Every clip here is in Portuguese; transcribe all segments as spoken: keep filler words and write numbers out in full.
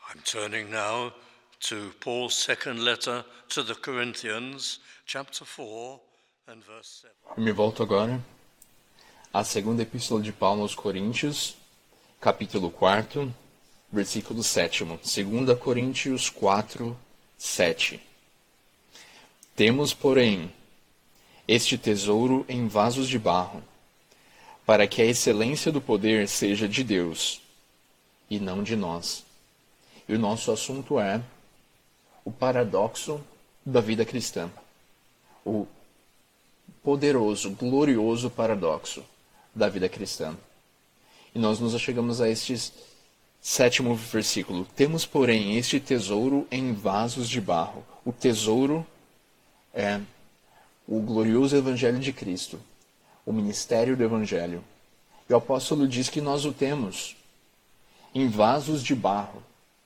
I'm turning now to Paul's second letter to the Corinthians, chapter four and verse seven. Eu me volto agora à segunda epístola de Paulo aos Coríntios, capítulo quatro, versículo sete. Segunda Coríntios quatro, sete. Temos, porém, este tesouro em vasos de barro, para que a excelência do poder seja de Deus e não de nós. E o nosso assunto é o paradoxo da vida cristã. O poderoso, glorioso paradoxo da vida cristã. E nós nos achegamos a este sétimo versículo. Temos, porém, este tesouro em vasos de barro. O tesouro é o glorioso Evangelho de Cristo, o ministério do Evangelho. E o apóstolo diz que nós o temos em vasos de barro,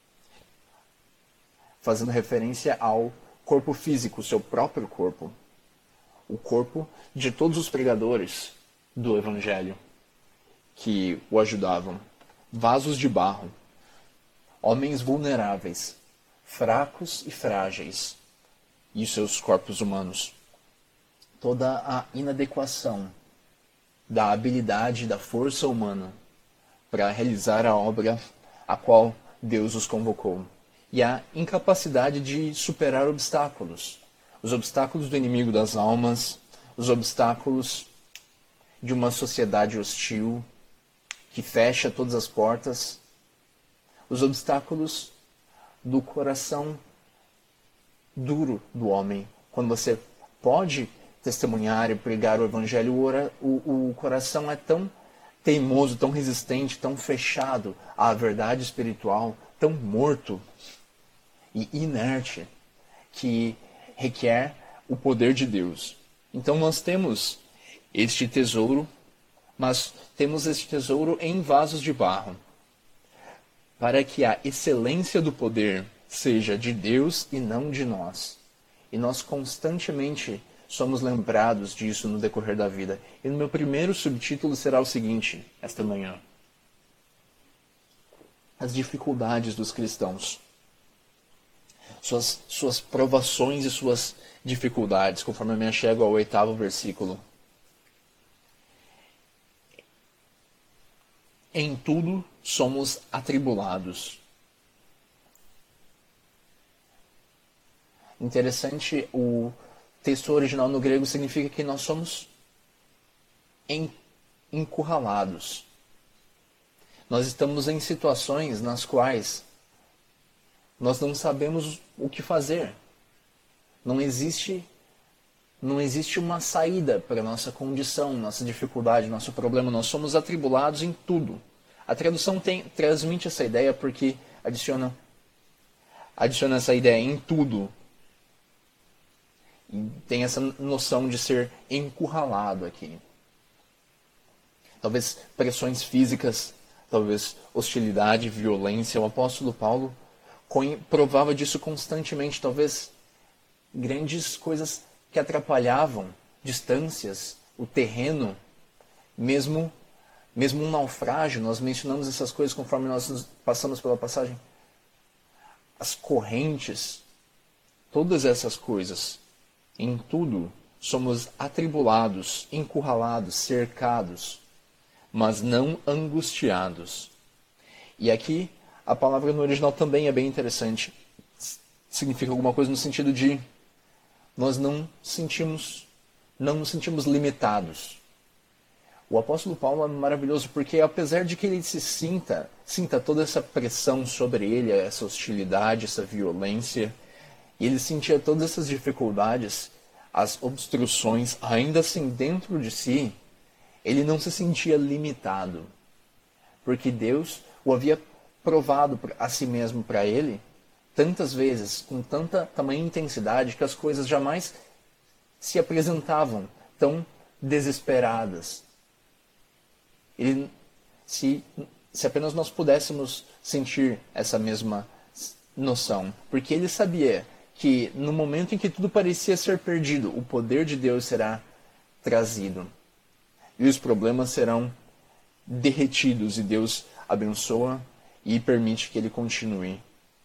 fazendo referência ao corpo físico, o seu próprio corpo, o corpo de todos os pregadores do Evangelho que o ajudavam. Vasos de barro, homens vulneráveis, fracos e frágeis, e seus corpos humanos. Toda a inadequação da habilidade e da força humana para realizar a obra a qual Deus os convocou. E a incapacidade de superar obstáculos. Os obstáculos do inimigo das almas, os obstáculos de uma sociedade hostil que fecha todas as portas, os obstáculos do coração duro do homem. Quando você pode testemunhar e pregar o Evangelho, o, o coração é tão teimoso, tão resistente, tão fechado à verdade espiritual, tão morto e inerte, que requer o poder de Deus. Então nós temos este tesouro, mas temos este tesouro em vasos de barro, para que a excelência do poder seja de Deus e não de nós. E nós constantemente somos lembrados disso no decorrer da vida. E no meu primeiro subtítulo será o seguinte, esta manhã: as dificuldades dos cristãos. Suas, suas provações e suas dificuldades, conforme eu me achego ao oitavo versículo. Em tudo somos atribulados. Interessante, o texto original no grego significa que nós somos encurralados. Nós estamos em situações nas quais nós não sabemos o que fazer. Não existe, não existe uma saída para a nossa condição, nossa dificuldade, nosso problema. Nós somos atribulados em tudo. A tradução tem, transmite essa ideia porque adiciona, adiciona essa ideia em tudo. E tem essa noção de ser encurralado aqui. Talvez pressões físicas, talvez hostilidade, violência. O apóstolo Paulo provava disso constantemente, talvez grandes coisas que atrapalhavam, distâncias, o terreno, mesmo, mesmo um naufrágio. Nós mencionamos essas coisas conforme nós passamos pela passagem. As correntes, todas essas coisas, em tudo somos atribulados, encurralados, cercados, mas não angustiados. E aqui a palavra no original também é bem interessante. Significa alguma coisa no sentido de nós não sentimos, não nos sentimos limitados. O apóstolo Paulo é maravilhoso porque, apesar de que ele se sinta, sinta toda essa pressão sobre ele, essa hostilidade, essa violência, e ele sentia todas essas dificuldades, as obstruções, ainda assim dentro de si, ele não se sentia limitado. Porque Deus o havia provado a si mesmo para ele tantas vezes, com tanta tamanha intensidade, que as coisas jamais se apresentavam tão desesperadas. Ele, se, se apenas nós pudéssemos sentir essa mesma noção, porque ele sabia que no momento em que tudo parecia ser perdido, o poder de Deus será trazido e os problemas serão derretidos, e Deus abençoa e permite que ele continue.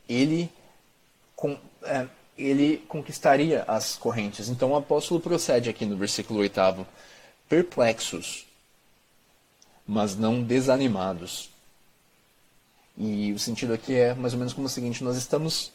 ele, com, é, ele conquistaria as correntes. Então o apóstolo procede aqui no versículo oitavo. Perplexos, mas não desanimados. E o sentido aqui é mais ou menos como o seguinte: nós estamos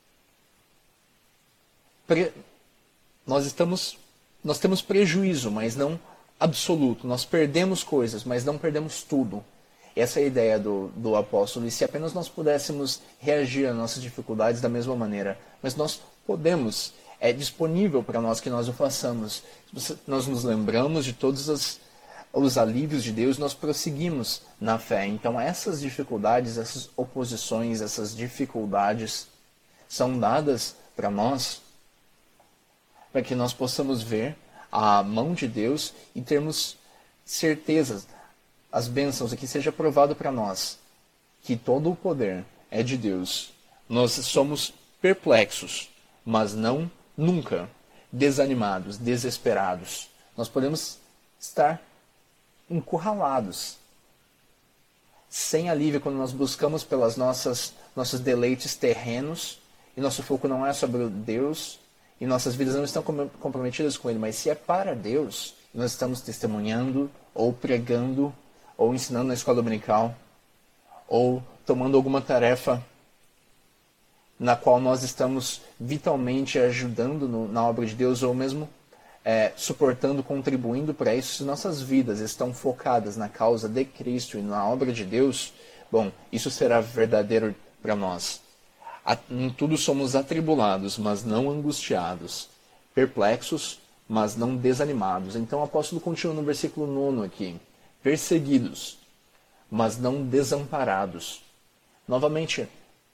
pre, nós estamos nós temos prejuízo, mas não absoluto. Nós perdemos coisas, mas não perdemos tudo. Essa é a ideia do, do apóstolo. E se apenas nós pudéssemos reagir às nossas dificuldades da mesma maneira, mas nós podemos, é disponível para nós que nós o façamos. Nós nos lembramos de todos as os alívios de Deus, nós prosseguimos na fé. Então essas dificuldades, essas oposições, essas dificuldades são dadas para nós, para que nós possamos ver a mão de Deus e termos certeza, as bênçãos aqui seja provado para nós, que todo o poder é de Deus. Nós somos perplexos, mas não nunca desanimados, desesperados. Nós podemos estar encurralados, sem alívio quando nós buscamos pelas nossas nossos deleites terrenos e nosso foco não é sobre Deus e nossas vidas não estão comprometidas com Ele, mas se é para Deus, nós estamos testemunhando ou pregando ou ensinando na escola dominical ou tomando alguma tarefa na qual nós estamos vitalmente ajudando no, na obra de Deus ou mesmo É, suportando, contribuindo para isso, se nossas vidas estão focadas na causa de Cristo e na obra de Deus, bom, isso será verdadeiro para nós. A, em tudo somos atribulados, mas não angustiados, perplexos, mas não desanimados. Então o apóstolo continua no versículo nono aqui, perseguidos, mas não desamparados. Novamente,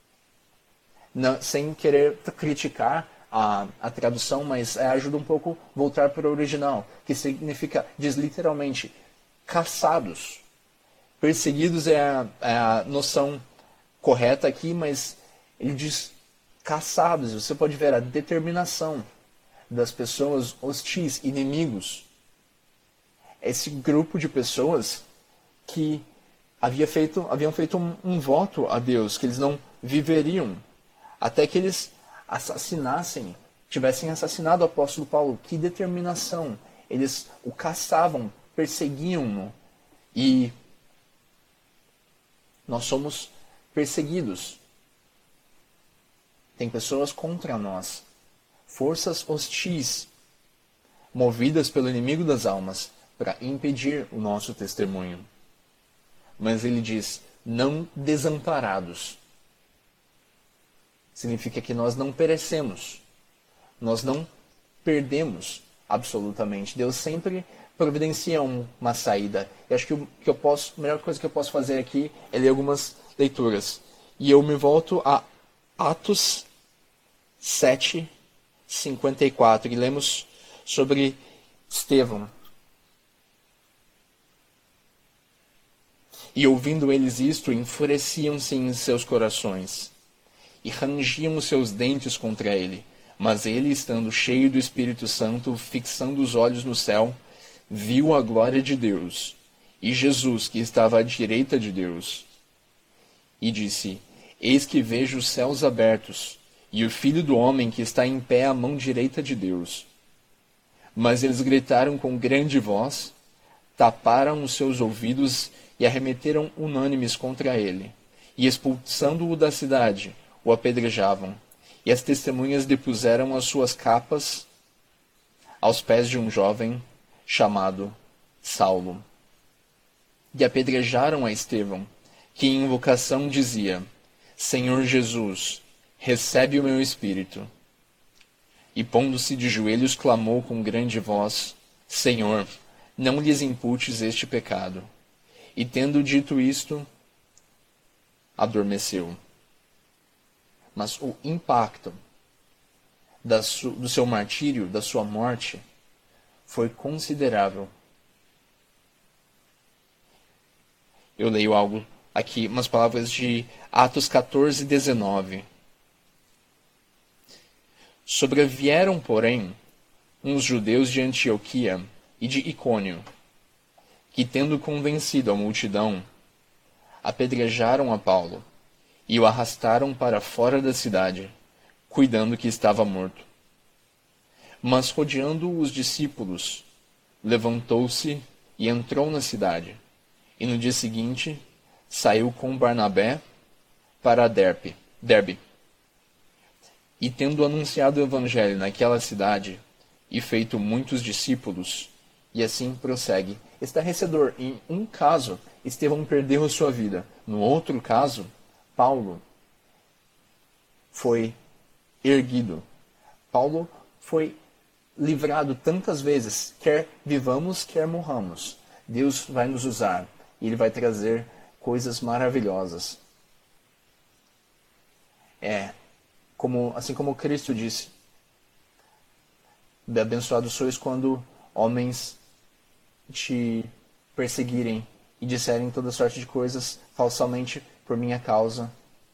não, sem querer criticar A, a tradução, mas é, ajuda um pouco a voltar para o original, que significa, diz literalmente, caçados. Perseguidos é a, é a noção correta aqui, mas ele diz caçados. Você pode ver a determinação das pessoas hostis, inimigos. Esse grupo de pessoas que havia feito, haviam feito um, um voto a Deus, que eles não viveriam, até que eles assassinassem, tivessem assassinado o apóstolo Paulo. Que determinação! Eles o caçavam, perseguiam-no. E nós somos perseguidos. Tem pessoas contra nós, forças hostis, movidas pelo inimigo das almas, para impedir o nosso testemunho. Mas ele diz, não desamparados. Significa que nós não perecemos. Nós não perdemos absolutamente. Deus sempre providencia uma saída. Eu acho que, o, que eu posso, a melhor coisa que eu posso fazer aqui é ler algumas leituras. E eu me volto a Atos sete, cinquenta e quatro. E lemos sobre Estevão. E ouvindo eles isto, enfureciam-se em seus corações e rangiam os seus dentes contra ele. Mas ele, estando cheio do Espírito Santo, fixando os olhos no céu, viu a glória de Deus, e Jesus, que estava à direita de Deus. E disse, eis que vejo os céus abertos, e o Filho do Homem que está em pé à mão direita de Deus. Mas eles gritaram com grande voz, taparam os seus ouvidos e arremeteram unânimes contra ele, e expulsando-o da cidade, o apedrejavam, e as testemunhas depuseram as suas capas aos pés de um jovem chamado Saulo. E apedrejaram a Estevão, que em invocação dizia, Senhor Jesus, recebe o meu espírito. E pondo-se de joelhos clamou com grande voz, Senhor, não lhes imputes este pecado. E tendo dito isto, adormeceu. Mas o impacto da su, do seu martírio, da sua morte, foi considerável. Eu leio algo aqui, umas palavras de Atos catorze, dezenove. Sobrevieram, porém, uns judeus de Antioquia e de Icônio, que, tendo convencido a multidão, apedrejaram a Paulo, e o arrastaram para fora da cidade, cuidando que estava morto. Mas rodeando os discípulos, levantou-se e entrou na cidade. E no dia seguinte saiu com Barnabé para Derbe. Derbe. E tendo anunciado o evangelho naquela cidade e feito muitos discípulos, e assim prossegue. Estarrecedor. Em um caso, Estevão perdeu sua vida. No outro caso, Paulo foi erguido. Paulo foi livrado tantas vezes, quer vivamos, quer morramos. Deus vai nos usar e Ele vai trazer coisas maravilhosas. É, como, assim como Cristo disse, abençoados sois quando homens te perseguirem e disserem toda sorte de coisas falsamente por minha causa.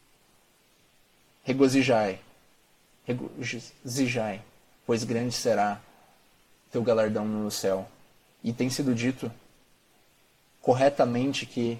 Regozijai, regozijai, pois grande será teu galardão no céu. E tem sido dito corretamente que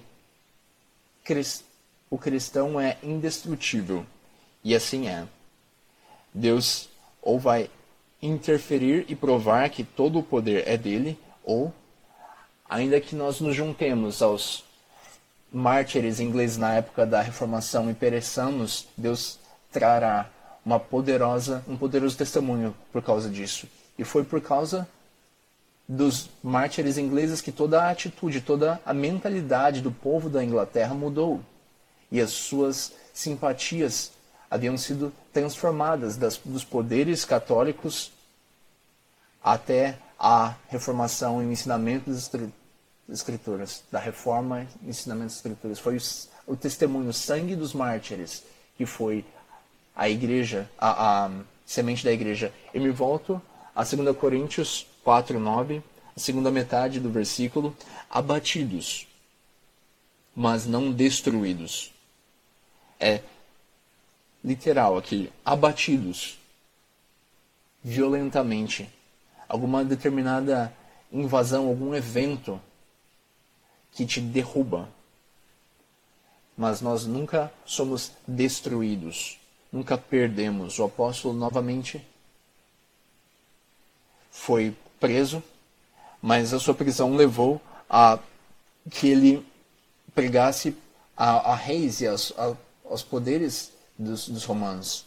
o cristão é indestrutível. E assim é. Deus ou vai interferir e provar que todo o poder é dele, ou, ainda que nós nos juntemos aos mártires ingleses na época da Reformação e pereçamos, Deus trará uma poderosa, um poderoso testemunho por causa disso. E foi por causa dos mártires ingleses que toda a atitude, toda a mentalidade do povo da Inglaterra mudou. E as suas simpatias haviam sido transformadas das, dos poderes católicos até a reformação e o ensinamento das escrituras, da reforma e ensinamento das escrituras. Foi o, o testemunho, o sangue dos mártires, que foi a igreja, a, a semente da igreja. Eu me volto a dois Coríntios quatro, nove, a segunda metade do versículo. Abatidos, mas não destruídos. É literal aqui, abatidos violentamente. Alguma determinada invasão, algum evento que te derruba. Mas nós nunca somos destruídos. Nunca perdemos. O apóstolo novamente foi preso, mas a sua prisão levou a que ele pregasse a, a reis e aos, a, aos poderes dos, dos romanos.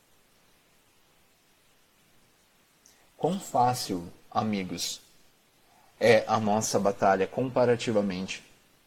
Quão fácil, amigos, é a nossa batalha comparativamente.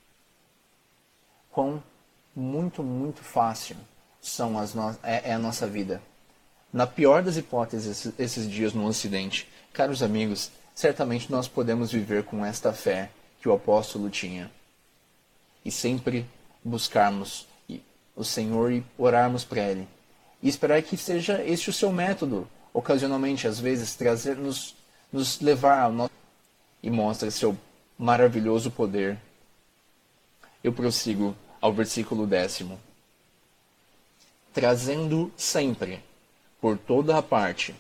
Quão muito, muito fácil são as no... é, é a nossa vida. Na pior das hipóteses, esses, esses dias no Ocidente, caros amigos, certamente nós podemos viver com esta fé que o apóstolo tinha. E sempre buscarmos o Senhor e orarmos para Ele. E esperar que seja este o seu método, ocasionalmente, às vezes, trazer, nos, nos levar ao nosso... e mostra seu maravilhoso poder. Eu prossigo ao versículo décimo. Trazendo sempre, por toda a parte,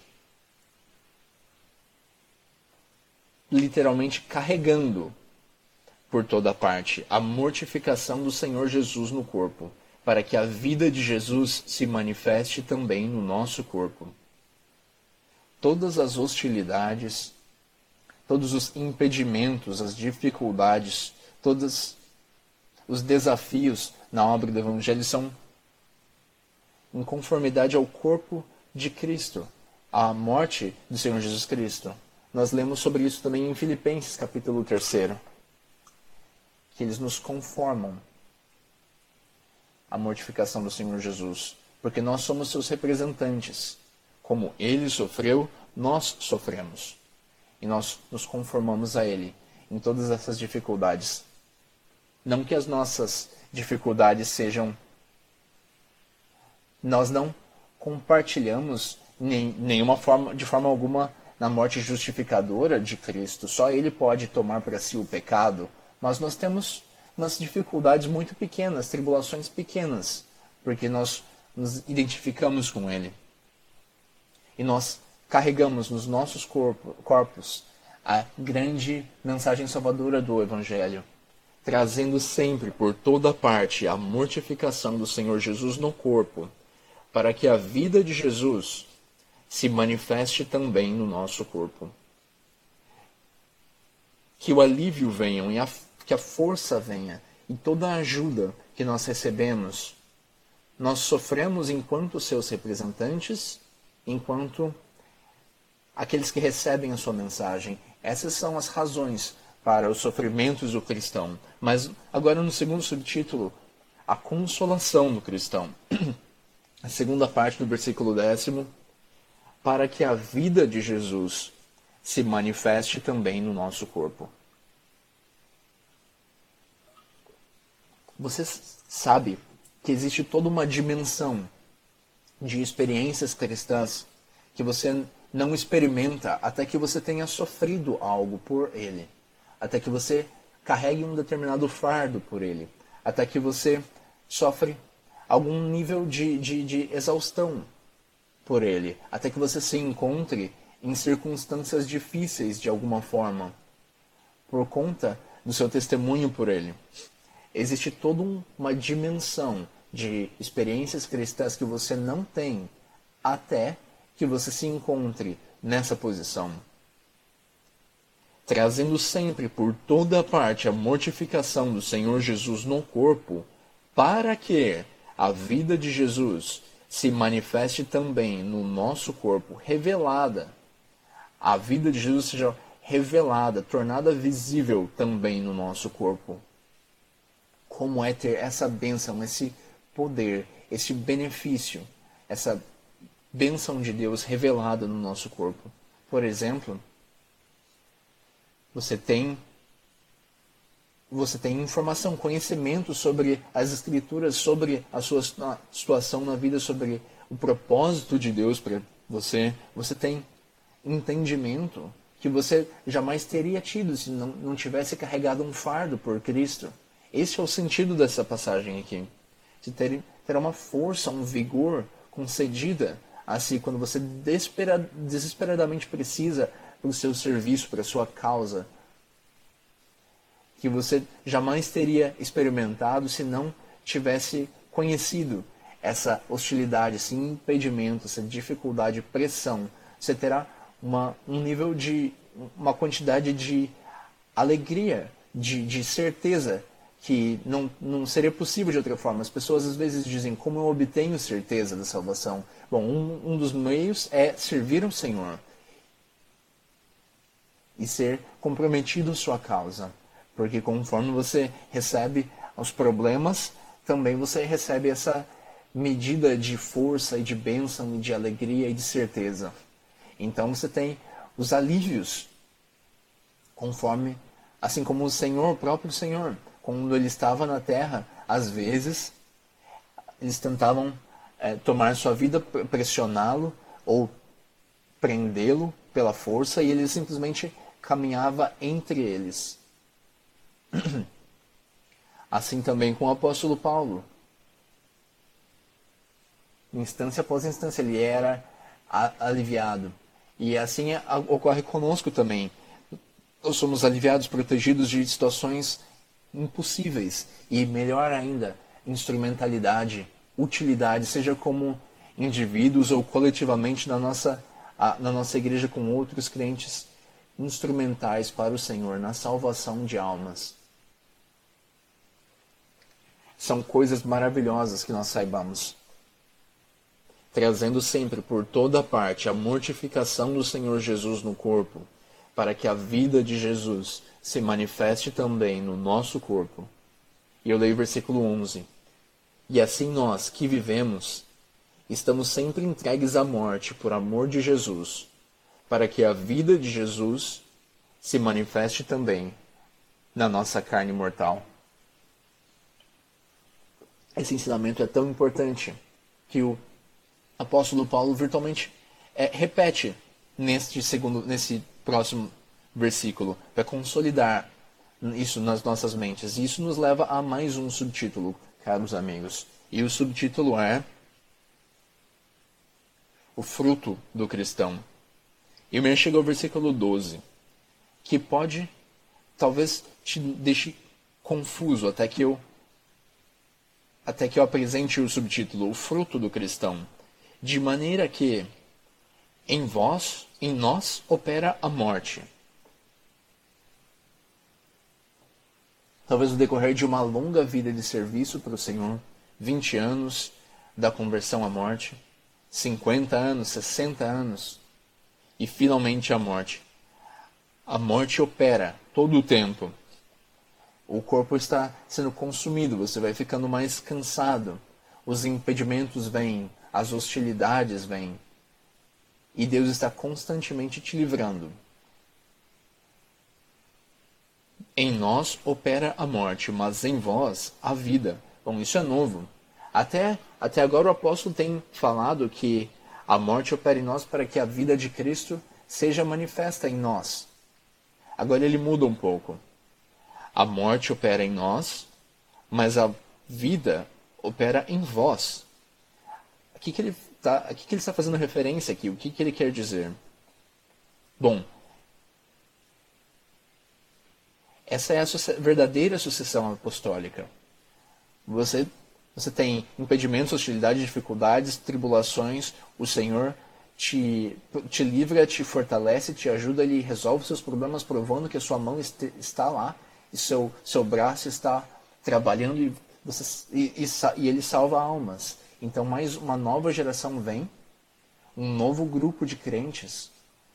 literalmente carregando por toda a parte a mortificação do Senhor Jesus no corpo, para que a vida de Jesus se manifeste também no nosso corpo. Todas as hostilidades, todos os impedimentos, as dificuldades, todos os desafios na obra do Evangelho são em conformidade ao corpo de Cristo, à morte do Senhor Jesus Cristo. Nós lemos sobre isso também em Filipenses, capítulo três, que eles nos conformam à mortificação do Senhor Jesus, porque nós somos seus representantes. Como Ele sofreu, nós sofremos. E nós nos conformamos a Ele em todas essas dificuldades. Não que as nossas dificuldades sejam... Nós não compartilhamos nem, nenhuma forma, de forma alguma na morte justificadora de Cristo. Só Ele pode tomar para si o pecado. Mas nós temos umas dificuldades muito pequenas, tribulações pequenas, porque nós nos identificamos com Ele. E nós carregamos nos nossos corpo, corpos a grande mensagem salvadora do Evangelho. trazendo sempre por toda parte a mortificação do Senhor Jesus no corpo, para que a vida de Jesus se manifeste também no nosso corpo. Que o alívio venha, e a, que a força venha, e toda a ajuda que nós recebemos, nós sofremos enquanto seus representantes, enquanto aqueles que recebem a sua mensagem. Essas são as razões para os sofrimentos do cristão. Mas agora no segundo subtítulo, a consolação do cristão. A segunda parte do versículo décimo, para que a vida de Jesus se manifeste também no nosso corpo. Você sabe que existe toda uma dimensão de experiências cristãs que você não experimenta até que você tenha sofrido algo por ele, até que você carregue um determinado fardo por ele, até que você sofre algum nível de, de, de exaustão por ele, até que você se encontre em circunstâncias difíceis de alguma forma, por conta do seu testemunho por ele. Existe toda uma dimensão de experiências cristãs que você não tem até que você se encontre nessa posição. Trazendo sempre por toda parte a mortificação do Senhor Jesus no corpo, para que a vida de Jesus se manifeste também no nosso corpo, revelada. A vida de Jesus seja revelada, tornada visível também no nosso corpo. Como é ter essa bênção, esse poder, esse benefício, essa bênção de Deus revelada no nosso corpo. Por exemplo, você tem você tem informação, conhecimento sobre as Escrituras, sobre a sua situação na vida, sobre o propósito de Deus para você. Você tem entendimento que você jamais teria tido se não, não tivesse carregado um fardo por Cristo. Esse é o sentido dessa passagem aqui. Você ter, terá uma força, um vigor concedida a si quando você desespera, desesperadamente precisa para o seu serviço, para a sua causa, que você jamais teria experimentado se não tivesse conhecido essa hostilidade, esse impedimento, essa dificuldade, pressão. Você terá uma, um nível de, uma quantidade de alegria, de, de certeza, que não, não seria possível de outra forma. As pessoas às vezes dizem, como eu obtenho certeza da salvação? Bom, um, um dos meios é servir ao Senhor e ser comprometido à sua causa. Porque conforme você recebe os problemas, também você recebe essa medida de força e de bênção e de alegria e de certeza. Então você tem os alívios, conforme, assim como o Senhor, o próprio Senhor, quando ele estava na terra, às vezes, eles tentavam é, tomar sua vida, pressioná-lo ou prendê-lo pela força, e ele simplesmente caminhava entre eles. Assim também com o apóstolo Paulo. Instância após instância, ele era aliviado. E assim ocorre conosco também. Nós somos aliviados, protegidos de situações impossíveis. E melhor ainda, instrumentalidade, utilidade, seja como indivíduos ou coletivamente na nossa, na nossa igreja com outros crentes, instrumentais para o Senhor na salvação de almas. São coisas maravilhosas que nós saibamos. Trazendo sempre por toda parte a mortificação do Senhor Jesus no corpo, para que a vida de Jesus se manifeste também no nosso corpo. E eu leio o versículo onze. E assim nós, que vivemos, estamos sempre entregues à morte por amor de Jesus, para que a vida de Jesus se manifeste também na nossa carne mortal. Esse ensinamento é tão importante que o apóstolo Paulo virtualmente é, repete neste, segundo, nesse próximo versículo, para consolidar isso nas nossas mentes. E isso nos leva a mais um subtítulo, caros amigos. E o subtítulo é o fruto do cristão. E o meu chega ao versículo doze, que pode, talvez, te deixe confuso até que eu até que eu apresente o subtítulo O Fruto do Cristão, de maneira que em vós, em nós, opera a morte. Talvez no decorrer de uma longa vida de serviço para o Senhor, vinte anos da conversão à morte, cinquenta anos, sessenta anos, e finalmente a morte. A morte opera todo o tempo. O corpo está sendo consumido, você vai ficando mais cansado, os impedimentos vêm, as hostilidades vêm, e Deus está constantemente te livrando. Em nós opera a morte, mas em vós a vida. Bom, isso é novo. Até, até agora o apóstolo tem falado que a morte opera em nós para que a vida de Cristo seja manifesta em nós. Agora ele muda um pouco. A morte opera em nós, mas a vida opera em vós. O que, que ele está que que ele está fazendo referência aqui? O que, que ele quer dizer? Bom, essa é a suce- verdadeira sucessão apostólica. Você, você tem impedimentos, hostilidades, dificuldades, tribulações. O Senhor te, te livra, te fortalece, te ajuda, Ele resolve seus problemas, provando que a sua mão este, está lá, e seu, seu braço está trabalhando, e, você, e, e, e Ele salva almas. Então mais uma nova geração vem, um novo grupo de crentes.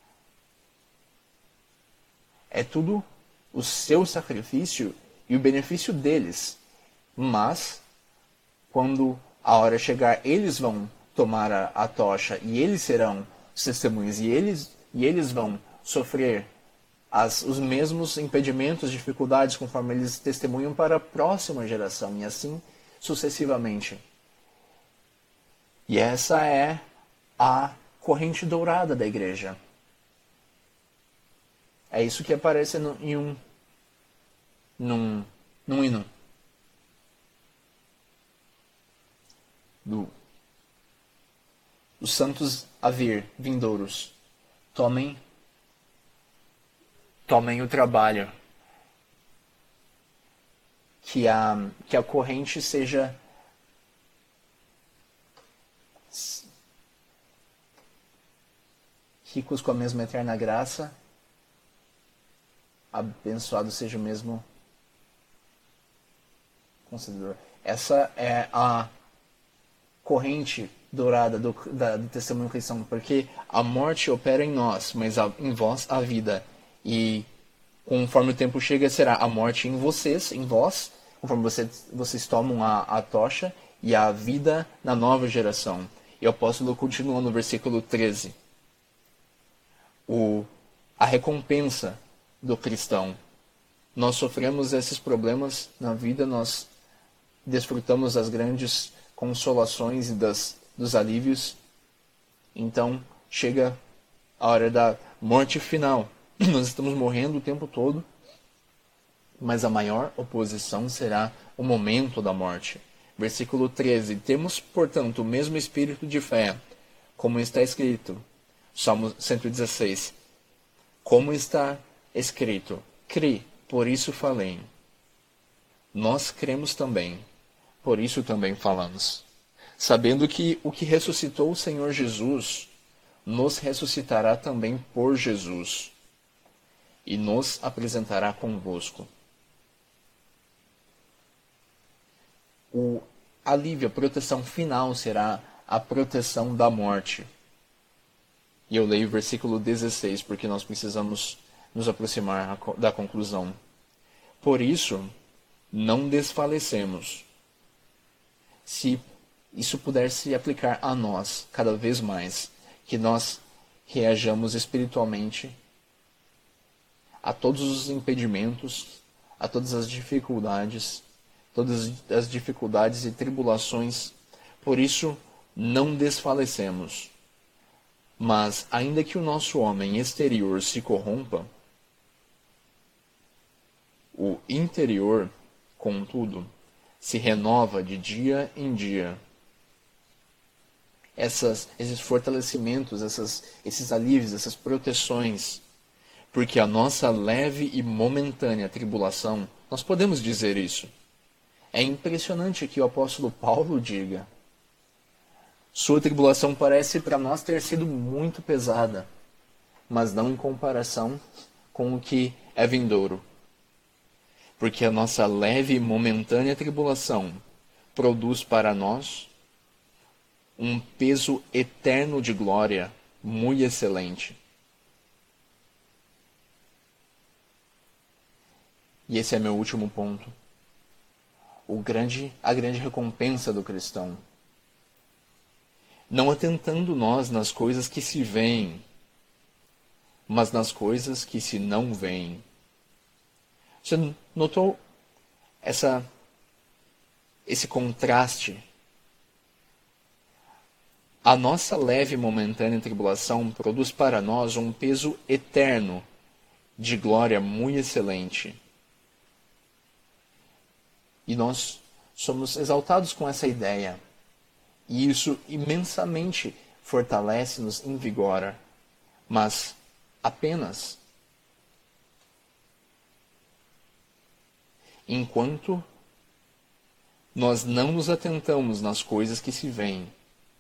É tudo o seu sacrifício e o benefício deles. Mas, quando a hora chegar, eles vão tomar a, a tocha e eles serão os testemunhas. E eles, e eles vão sofrer as, os mesmos impedimentos, dificuldades, conforme eles testemunham para a próxima geração. E assim sucessivamente. E essa é a corrente dourada da igreja. É isso que aparece no, em um, num, num hino. Do, os santos a vir, vindouros, tomem, tomem o trabalho. Que a, que a corrente seja ricos com a mesma eterna graça, abençoado seja o mesmo concededor. Essa é a corrente dourada do, da, do testemunho cristão, porque a morte opera em nós, mas a, em vós a vida. E conforme o tempo chega, será a morte em vocês, em vós, conforme você, vocês tomam a, a tocha, e a vida na nova geração. E o apóstolo continua no versículo treze. O, a recompensa do cristão. Nós sofremos esses problemas na vida, nós desfrutamos das grandes consolações e das, dos alívios. Então, chega a hora da morte final. Nós estamos morrendo o tempo todo, mas a maior oposição será o momento da morte. Versículo treze. Temos, portanto, o mesmo espírito de fé, como está escrito. Salmo cento e dezesseis. Como está escrito, crê, por isso falei. Nós cremos também, por isso também falamos. Sabendo que o que ressuscitou o Senhor Jesus, nos ressuscitará também por Jesus, e nos apresentará convosco. O alívio, a proteção final será a proteção da morte. E eu leio o versículo dezesseis, porque nós precisamos nos aproximar da conclusão. Por isso, não desfalecemos. Se isso puder se aplicar a nós cada vez mais, que nós reajamos espiritualmente a todos os impedimentos, a todas as dificuldades, todas as dificuldades e tribulações. Por isso, não desfalecemos. Mas, ainda que o nosso homem exterior se corrompa, o interior, contudo, se renova de dia em dia. Essas, esses fortalecimentos, essas, esses alívios, essas proteções, porque a nossa leve e momentânea tribulação Nós podemos dizer isso. É impressionante que o apóstolo Paulo diga: sua tribulação parece para nós ter sido muito pesada, mas não em comparação com o que é vindouro. Porque a nossa leve e momentânea tribulação produz para nós um peso eterno de glória muito excelente. E esse é meu último ponto. O grande, a grande recompensa do cristão. Não atentando nós nas coisas que se veem, mas nas coisas que se não veem. Você notou essa, esse contraste? A nossa leve e momentânea tribulação produz para nós um peso eterno de glória muito excelente. E nós somos exaltados com essa ideia. E isso imensamente fortalece-nos, invigora. Mas apenas enquanto nós não nos atentamos nas coisas que se veem,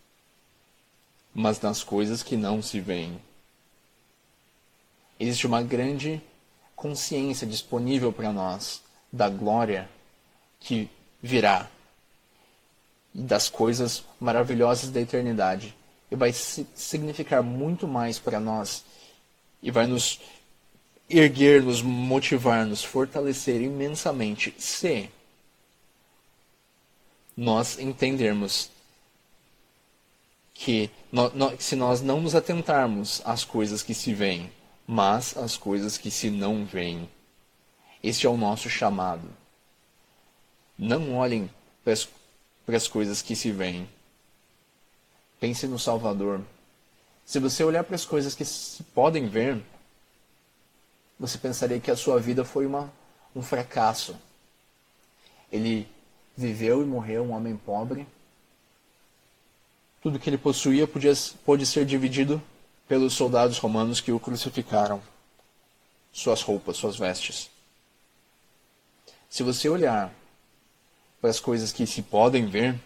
mas nas coisas que não se veem. Existe uma grande consciência disponível para nós da glória que virá e das coisas maravilhosas da eternidade. E vai significar muito mais para nós e vai nos erguer, nos motivar, nos fortalecer imensamente se nós entendermos que no, no, se nós não nos atentarmos às coisas que se veem, mas às coisas que se não veem. Este é o nosso chamado. Não olhem para as coisas que se veem. Pense no Salvador. Se você olhar para as coisas que se podem ver, você pensaria que a sua vida foi uma, um fracasso. Ele viveu e morreu um homem pobre. Tudo que ele possuía podia, pôde ser dividido pelos soldados romanos que o crucificaram. Suas roupas, suas vestes. Se você olhar para as coisas que se podem ver,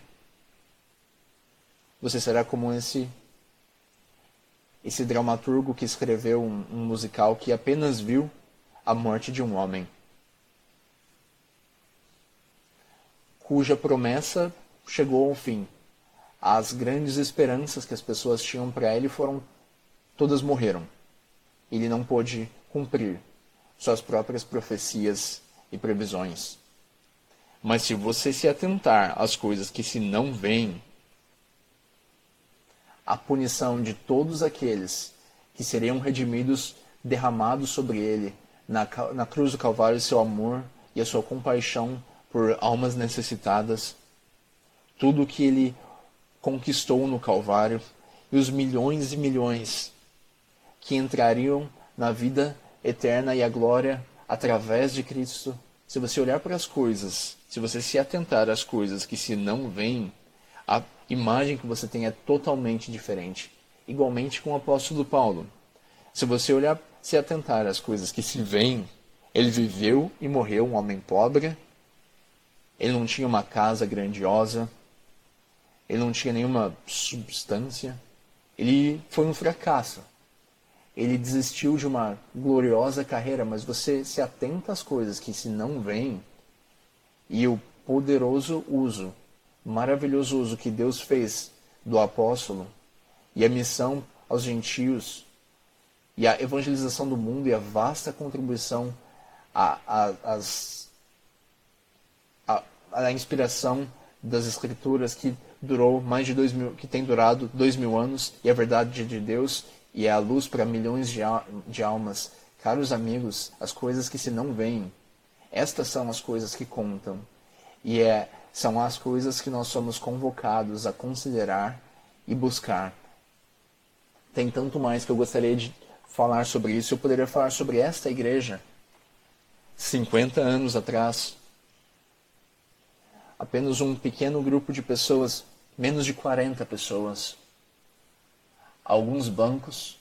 você será como esse, esse dramaturgo que escreveu um, um musical que apenas viu a morte de um homem, cuja promessa chegou ao fim. As grandes esperanças que as pessoas tinham para ele foram todas morreram. Ele não pôde cumprir suas próprias profecias e previsões. Mas se você se atentar às coisas que se não veem, a punição de todos aqueles que seriam redimidos, derramados sobre ele, na, na cruz do Calvário, seu amor e a sua compaixão por almas necessitadas, tudo que ele conquistou no Calvário, e os milhões e milhões que entrariam na vida eterna e a glória através de Cristo. Se você olhar para as coisas, se você se atentar às coisas que se não veem, a imagem que você tem é totalmente diferente. Igualmente com o apóstolo Paulo. Se você olhar, se atentar às coisas que se veem, ele viveu e morreu um homem pobre, ele não tinha uma casa grandiosa, ele não tinha nenhuma substância, ele foi um fracasso. Ele desistiu de uma gloriosa carreira, mas você se atenta às coisas que se não veem, e o poderoso uso, maravilhoso uso que Deus fez do apóstolo, e a missão aos gentios, e a evangelização do mundo, e a vasta contribuição à, à, às, à, à inspiração das Escrituras, que durou mais de dois mil, que tem durado dois mil anos, e a verdade de Deus, e é a luz para milhões de, de almas. Caros amigos, as coisas que se não veem, estas são as coisas que contam. E é, são as coisas que nós somos convocados a considerar e buscar. Tem tanto mais que eu gostaria de falar sobre isso. Eu poderia falar sobre esta igreja. cinquenta anos atrás, apenas um pequeno grupo de pessoas, menos de quarenta pessoas, alguns bancos,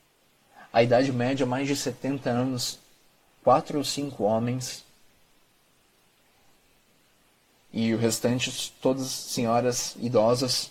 a idade média mais de setenta anos, quatro ou cinco homens, e o restante, todas senhoras idosas.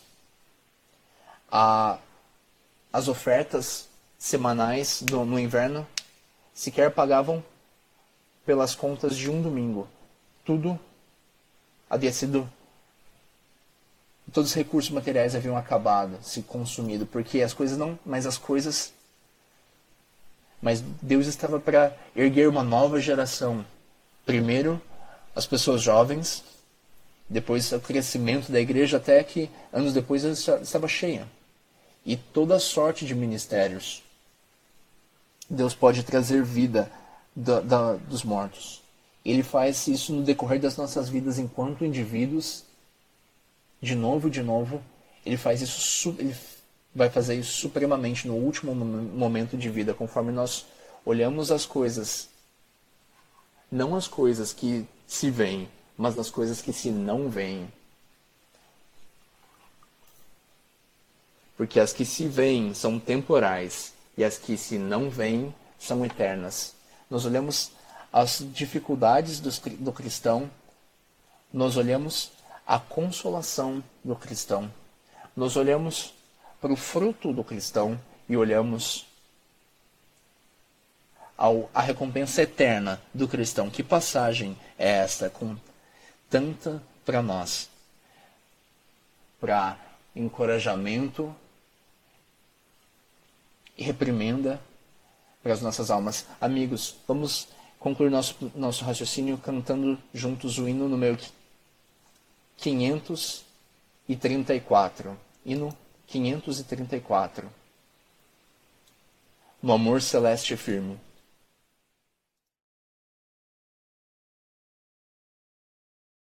A, as ofertas semanais do, no inverno sequer pagavam pelas contas de um domingo. Tudo havia sido... Todos os recursos materiais haviam acabado, se consumido, porque as coisas não... Mas as coisas... Mas Deus estava para erguer uma nova geração. Primeiro, as pessoas jovens, depois o crescimento da igreja, até que anos depois ela estava cheia. E toda sorte de ministérios. Deus pode trazer vida da, da, dos mortos. Ele faz isso no decorrer das nossas vidas enquanto indivíduos. De novo e de novo. Ele faz isso, ele vai fazer isso supremamente no último momento de vida, conforme nós olhamos as coisas. Não as coisas que se veem, mas as coisas que se não veem. Porque as que se veem são temporais e as que se não veem são eternas. Nós olhamos as dificuldades do, do cristão, nós olhamos a consolação do cristão, nós olhamos para o fruto do cristão e olhamos ao, a recompensa eterna do cristão. Que passagem é esta com tanta para nós? Para encorajamento e reprimenda para as nossas almas. Amigos, vamos concluir nosso, nosso raciocínio cantando juntos o hino número quinhentos e trinta e quatro. Hino quinhentos e trinta e quatro. No amor celeste firme.